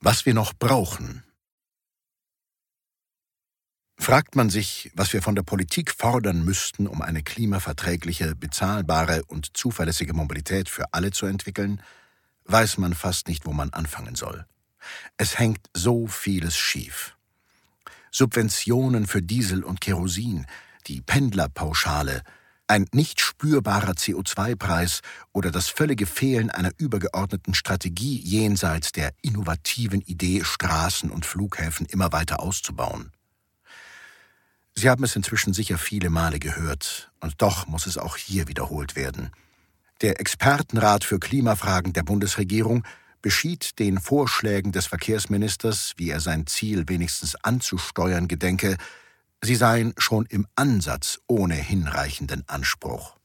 Was wir noch brauchen. Fragt man sich, was wir von der Politik fordern müssten, um eine klimaverträgliche, bezahlbare und zuverlässige Mobilität für alle zu entwickeln, weiß man fast nicht, wo man anfangen soll. Es hängt so vieles schief. Subventionen für Diesel und Kerosin, die Pendlerpauschale, ein nicht spürbarer CO2-Preis oder das völlige Fehlen einer übergeordneten Strategie jenseits der innovativen Idee, Straßen und Flughäfen immer weiter auszubauen. Sie haben es inzwischen sicher viele Male gehört, und doch muss es auch hier wiederholt werden. Der Expertenrat für Klimafragen der Bundesregierung beschied den Vorschlägen des Verkehrsministers, wie er sein Ziel wenigstens anzusteuern gedenke, sie seien schon im Ansatz ohne hinreichenden Anspruch.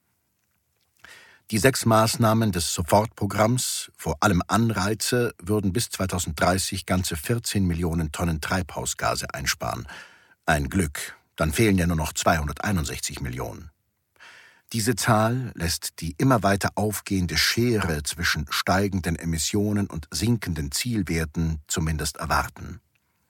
Die 6 Maßnahmen des Sofortprogramms, vor allem Anreize, würden bis 2030 ganze 14 Millionen Tonnen Treibhausgase einsparen. Ein Glück, dann fehlen ja nur noch 261 Millionen. Diese Zahl lässt die immer weiter aufgehende Schere zwischen steigenden Emissionen und sinkenden Zielwerten zumindest erwarten.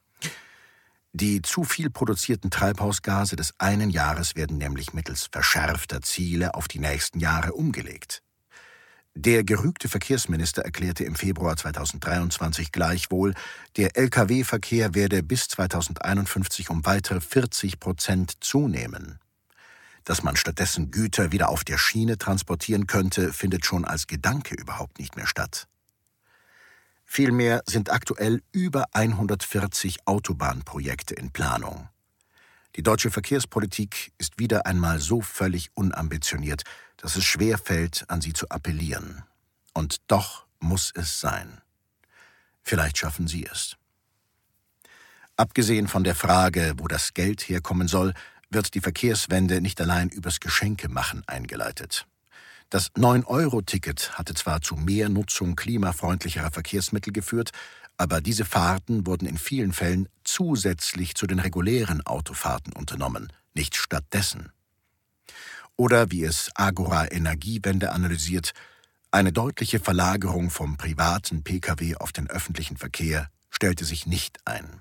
Die zu viel produzierten Treibhausgase des einen Jahres werden nämlich mittels verschärfter Ziele auf die nächsten Jahre umgelegt. Der gerügte Verkehrsminister erklärte im Februar 2023 gleichwohl, der Lkw-Verkehr werde bis 2051 um weitere 40% zunehmen. Dass man stattdessen Güter wieder auf der Schiene transportieren könnte, findet schon als Gedanke überhaupt nicht mehr statt. Vielmehr sind aktuell über 140 Autobahnprojekte in Planung. Die deutsche Verkehrspolitik ist wieder einmal so völlig unambitioniert, dass es schwer fällt, an sie zu appellieren. Und doch muss es sein. Vielleicht schaffen Sie es. Abgesehen von der Frage, wo das Geld herkommen soll, wird die Verkehrswende nicht allein übers Geschenkemachen eingeleitet. Das 9-Euro-Ticket hatte zwar zu mehr Nutzung klimafreundlicherer Verkehrsmittel geführt, aber diese Fahrten wurden in vielen Fällen zusätzlich zu den regulären Autofahrten unternommen, nicht stattdessen. Oder wie es Agora Energiewende analysiert, eine deutliche Verlagerung vom privaten Pkw auf den öffentlichen Verkehr stellte sich nicht ein.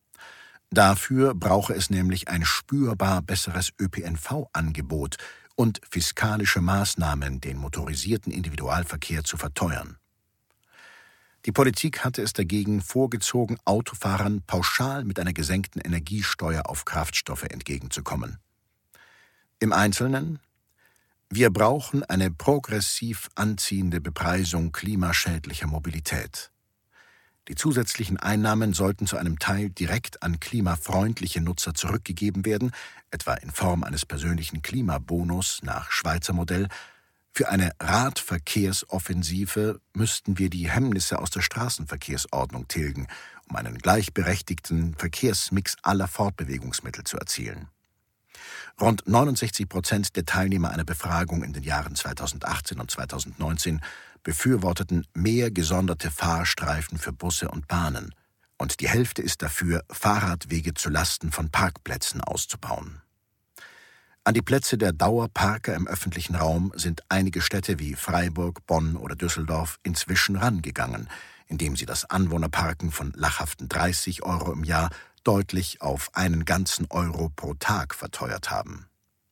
Dafür brauche es nämlich ein spürbar besseres ÖPNV-Angebot und fiskalische Maßnahmen, den motorisierten Individualverkehr zu verteuern. Die Politik hatte es dagegen vorgezogen, Autofahrern pauschal mit einer gesenkten Energiesteuer auf Kraftstoffe entgegenzukommen. Im Einzelnen: Wir brauchen eine progressiv anziehende Bepreisung klimaschädlicher Mobilität. Die zusätzlichen Einnahmen sollten zu einem Teil direkt an klimafreundliche Nutzer zurückgegeben werden, etwa in Form eines persönlichen Klimabonus nach Schweizer Modell. Für eine Radverkehrsoffensive müssten wir die Hemmnisse aus der Straßenverkehrsordnung tilgen, um einen gleichberechtigten Verkehrsmix aller Fortbewegungsmittel zu erzielen. Rund 69% der Teilnehmer einer Befragung in den Jahren 2018 und 2019 befürworteten mehr gesonderte Fahrstreifen für Busse und Bahnen, und die Hälfte ist dafür, Fahrradwege zu Lasten von Parkplätzen auszubauen. An die Plätze der Dauerparker im öffentlichen Raum sind einige Städte wie Freiburg, Bonn oder Düsseldorf inzwischen rangegangen, indem sie das Anwohnerparken von lachhaften 30 Euro im Jahr deutlich auf einen ganzen Euro pro Tag verteuert haben.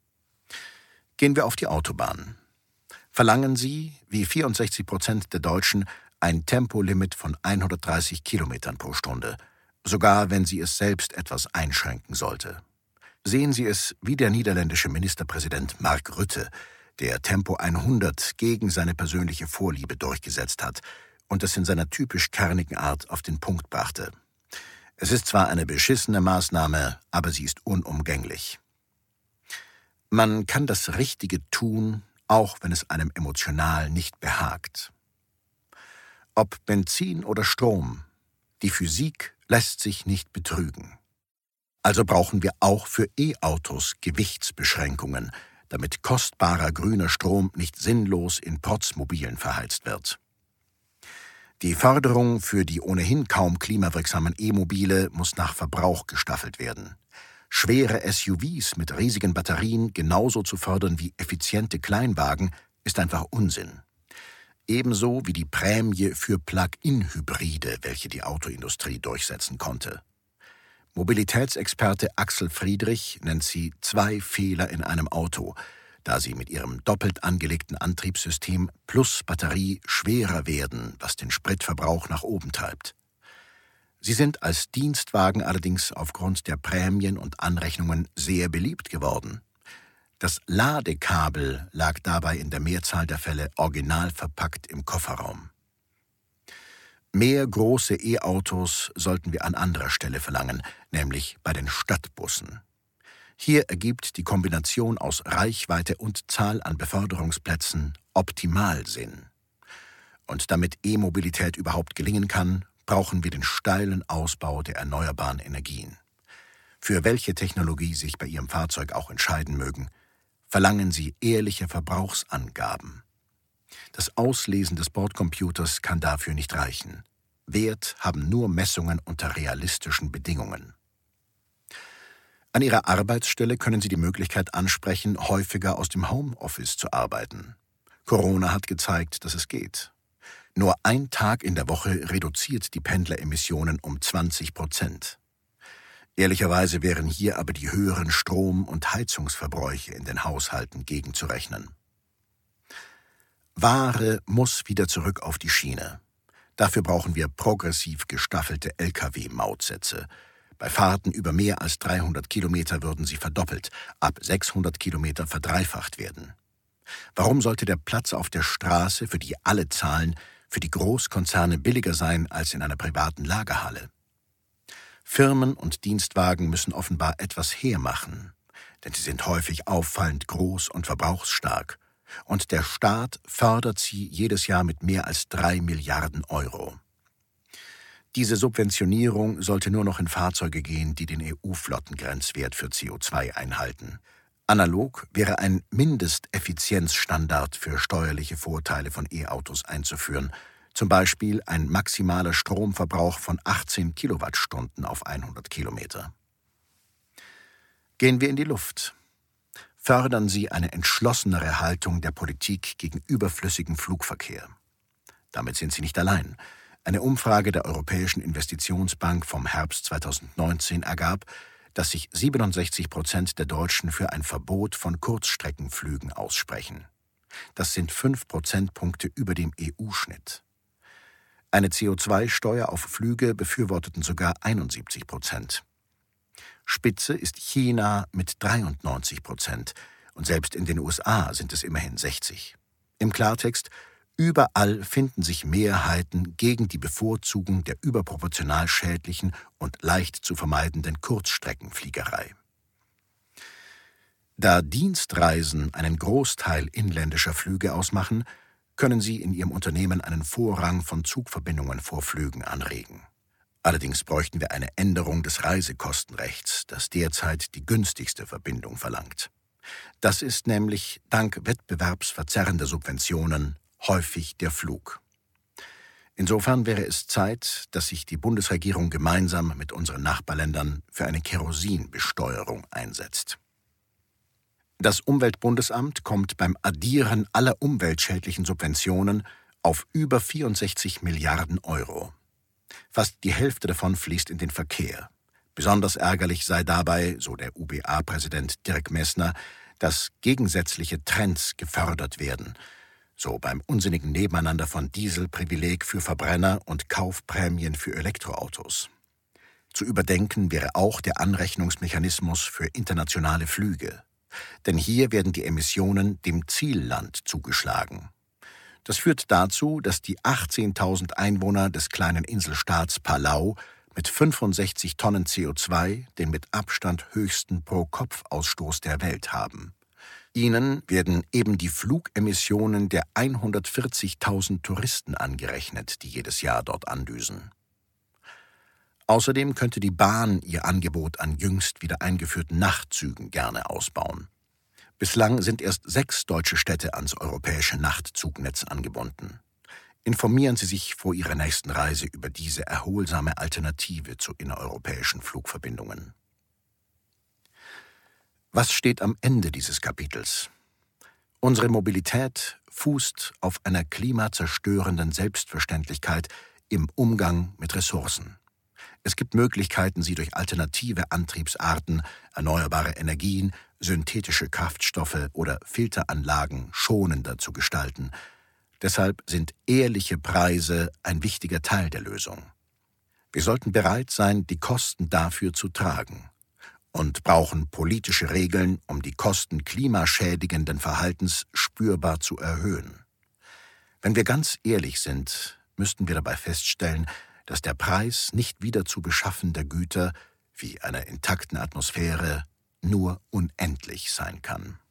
Gehen wir auf die Autobahn. Verlangen Sie, wie 64% der Deutschen, ein Tempolimit von 130 Kilometern pro Stunde, sogar wenn sie es selbst etwas einschränken sollte. Sehen Sie es wie der niederländische Ministerpräsident Mark Rutte, der Tempo 100 gegen seine persönliche Vorliebe durchgesetzt hat und es in seiner typisch kernigen Art auf den Punkt brachte. Es ist zwar eine beschissene Maßnahme, aber sie ist unumgänglich. Man kann das Richtige tun, auch wenn es einem emotional nicht behagt. Ob Benzin oder Strom, die Physik lässt sich nicht betrügen. Also brauchen wir auch für E-Autos Gewichtsbeschränkungen, damit kostbarer grüner Strom nicht sinnlos in Protzmobilen verheizt wird. Die Förderung für die ohnehin kaum klimawirksamen E-Mobile muss nach Verbrauch gestaffelt werden. Schwere SUVs mit riesigen Batterien genauso zu fördern wie effiziente Kleinwagen ist einfach Unsinn. ebenso wie die Prämie für Plug-in-Hybride, welche die Autoindustrie durchsetzen konnte. Mobilitätsexperte Axel Friedrich nennt sie 2 Fehler in einem Auto, da sie mit ihrem doppelt angelegten Antriebssystem plus Batterie schwerer werden, was den Spritverbrauch nach oben treibt. Sie sind als Dienstwagen allerdings aufgrund der Prämien und Anrechnungen sehr beliebt geworden. Das Ladekabel lag dabei in der Mehrzahl der Fälle original verpackt im Kofferraum. Mehr große E-Autos sollten wir an anderer Stelle verlangen, nämlich bei den Stadtbussen. Hier ergibt die Kombination aus Reichweite und Zahl an Beförderungsplätzen optimal Sinn. Und damit E-Mobilität überhaupt gelingen kann, brauchen wir den steilen Ausbau der erneuerbaren Energien. Für welche Technologie sich bei Ihrem Fahrzeug auch entscheiden mögen, verlangen Sie ehrliche Verbrauchsangaben. Das Auslesen des Bordcomputers kann dafür nicht reichen. Wert haben nur Messungen unter realistischen Bedingungen. An Ihrer Arbeitsstelle können Sie die Möglichkeit ansprechen, häufiger aus dem Homeoffice zu arbeiten. Corona hat gezeigt, dass es geht. Nur ein Tag in der Woche reduziert die Pendleremissionen um 20%. Ehrlicherweise wären hier aber die höheren Strom- und Heizungsverbräuche in den Haushalten gegenzurechnen. Ware muss wieder zurück auf die Schiene. Dafür brauchen wir progressiv gestaffelte Lkw-Mautsätze. Bei Fahrten über mehr als 300 Kilometer würden sie verdoppelt, ab 600 Kilometer verdreifacht werden. Warum sollte der Platz auf der Straße, für die alle zahlen, für die Großkonzerne billiger sein als in einer privaten Lagerhalle? Firmen und Dienstwagen müssen offenbar etwas hermachen, denn sie sind häufig auffallend groß und verbrauchsstark. Und der Staat fördert sie jedes Jahr mit mehr als 3 Milliarden Euro. Diese Subventionierung sollte nur noch in Fahrzeuge gehen, die den EU-Flottengrenzwert für CO2 einhalten. Analog wäre ein Mindesteffizienzstandard für steuerliche Vorteile von E-Autos einzuführen, zum Beispiel ein maximaler Stromverbrauch von 18 Kilowattstunden auf 100 Kilometer. Gehen wir in die Luft. Fördern Sie eine entschlossenere Haltung der Politik gegen überflüssigen Flugverkehr. Damit sind Sie nicht allein. Eine Umfrage der Europäischen Investitionsbank vom Herbst 2019 ergab, dass sich 67% der Deutschen für ein Verbot von Kurzstreckenflügen aussprechen. Das sind 5 Prozentpunkte über dem EU-Schnitt. Eine CO2-Steuer auf Flüge befürworteten sogar 71%. Spitze ist China mit 93% und selbst in den USA sind es immerhin 60%. Im Klartext: Überall finden sich Mehrheiten gegen die Bevorzugung der überproportional schädlichen und leicht zu vermeidenden Kurzstreckenfliegerei. Da Dienstreisen einen Großteil inländischer Flüge ausmachen, können Sie in Ihrem Unternehmen einen Vorrang von Zugverbindungen vor Flügen anregen. Allerdings bräuchten wir eine Änderung des Reisekostenrechts, das derzeit die günstigste Verbindung verlangt. Das ist nämlich dank wettbewerbsverzerrender Subventionen häufig der Flug. Insofern wäre es Zeit, dass sich die Bundesregierung gemeinsam mit unseren Nachbarländern für eine Kerosinbesteuerung einsetzt. Das Umweltbundesamt kommt beim Addieren aller umweltschädlichen Subventionen auf über 64 Milliarden Euro. Fast die Hälfte davon fließt in den Verkehr. Besonders ärgerlich sei dabei, so der UBA-Präsident Dirk Messner, dass gegensätzliche Trends gefördert werden, so beim unsinnigen Nebeneinander von Dieselprivileg für Verbrenner und Kaufprämien für Elektroautos. Zu überdenken wäre auch der Anrechnungsmechanismus für internationale Flüge. Denn hier werden die Emissionen dem Zielland zugeschlagen. Das führt dazu, dass die 18.000 Einwohner des kleinen Inselstaats Palau mit 65 Tonnen CO2 den mit Abstand höchsten Pro-Kopf-Ausstoß der Welt haben. Ihnen werden eben die Flugemissionen der 140.000 Touristen angerechnet, die jedes Jahr dort andüsen. Außerdem könnte die Bahn ihr Angebot an jüngst wieder eingeführten Nachtzügen gerne ausbauen. Bislang sind erst 6 deutsche Städte ans europäische Nachtzugnetz angebunden. Informieren Sie sich vor Ihrer nächsten Reise über diese erholsame Alternative zu innereuropäischen Flugverbindungen. Was steht am Ende dieses Kapitels? Unsere Mobilität fußt auf einer klimazerstörenden Selbstverständlichkeit im Umgang mit Ressourcen. Es gibt Möglichkeiten, sie durch alternative Antriebsarten, erneuerbare Energien, synthetische Kraftstoffe oder Filteranlagen schonender zu gestalten. Deshalb sind ehrliche Preise ein wichtiger Teil der Lösung. Wir sollten bereit sein, die Kosten dafür zu tragen und brauchen politische Regeln, um die Kosten klimaschädigenden Verhaltens spürbar zu erhöhen. Wenn wir ganz ehrlich sind, müssten wir dabei feststellen, dass der Preis nicht wieder zu beschaffender Güter wie einer intakten Atmosphäre nur unendlich sein kann.